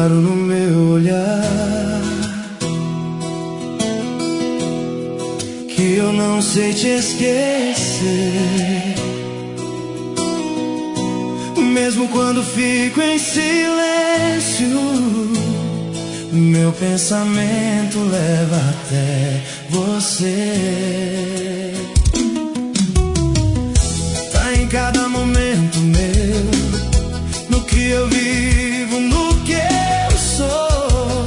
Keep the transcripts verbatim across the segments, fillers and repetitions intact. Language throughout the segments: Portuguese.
claro no meu olhar, que eu não sei te esquecer. Mesmo quando fico em silêncio, meu pensamento leva até você. Tá em cada momento meu, no que eu vivo, no que eu sou.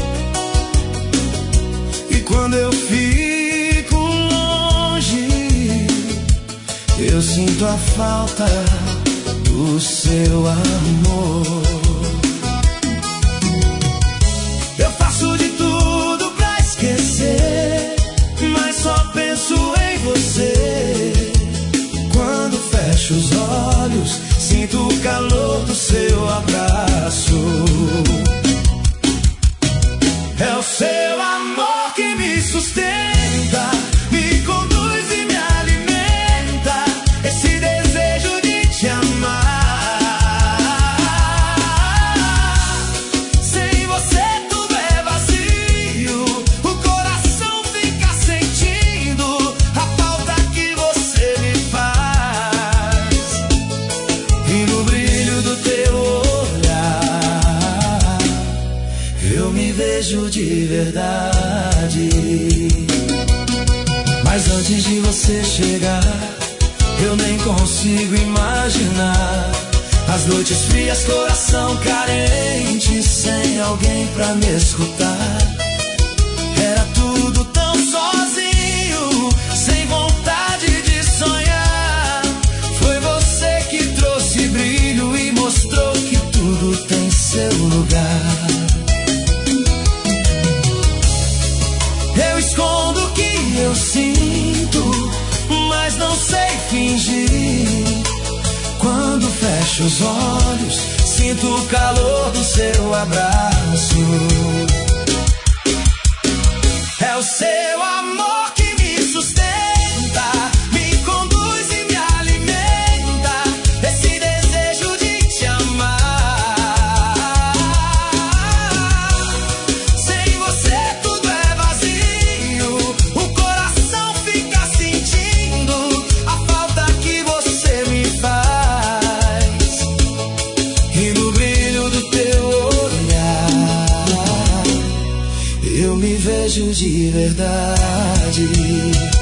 E quando eu fico longe, eu sinto a falta do seu amor. Eu faço de tudo pra esquecer, mas só penso em você. Quando fecho os olhos, sinto o calor do seu abraço. É o seu amor que me sustenta, me conduz e me alimenta. Esse desejo de te amar. Sem você tudo é vazio, o coração fica sentindo a falta que você me faz. E no brilho do teu olhar, eu me vejo de verdade. Mas antes de você chegar, eu nem consigo imaginar as noites frias, coração carente, sem alguém pra me escutar. Era tudo tão sozinho, sem vontade de sonhar. Foi você que trouxe brilho e mostrou que tudo tem seu lugar. Eu escondo o que eu sinto, mas não sei fingir. Quando fecho os olhos, sinto o calor do seu abraço. É o seu amor que me sustenta, me conduz e me alimenta. Esse desejo de te amar. Sem você tudo é vazio, o coração fica sentindo a falta que você me faz. E no brilho do teu olhar, eu me vejo de verdade.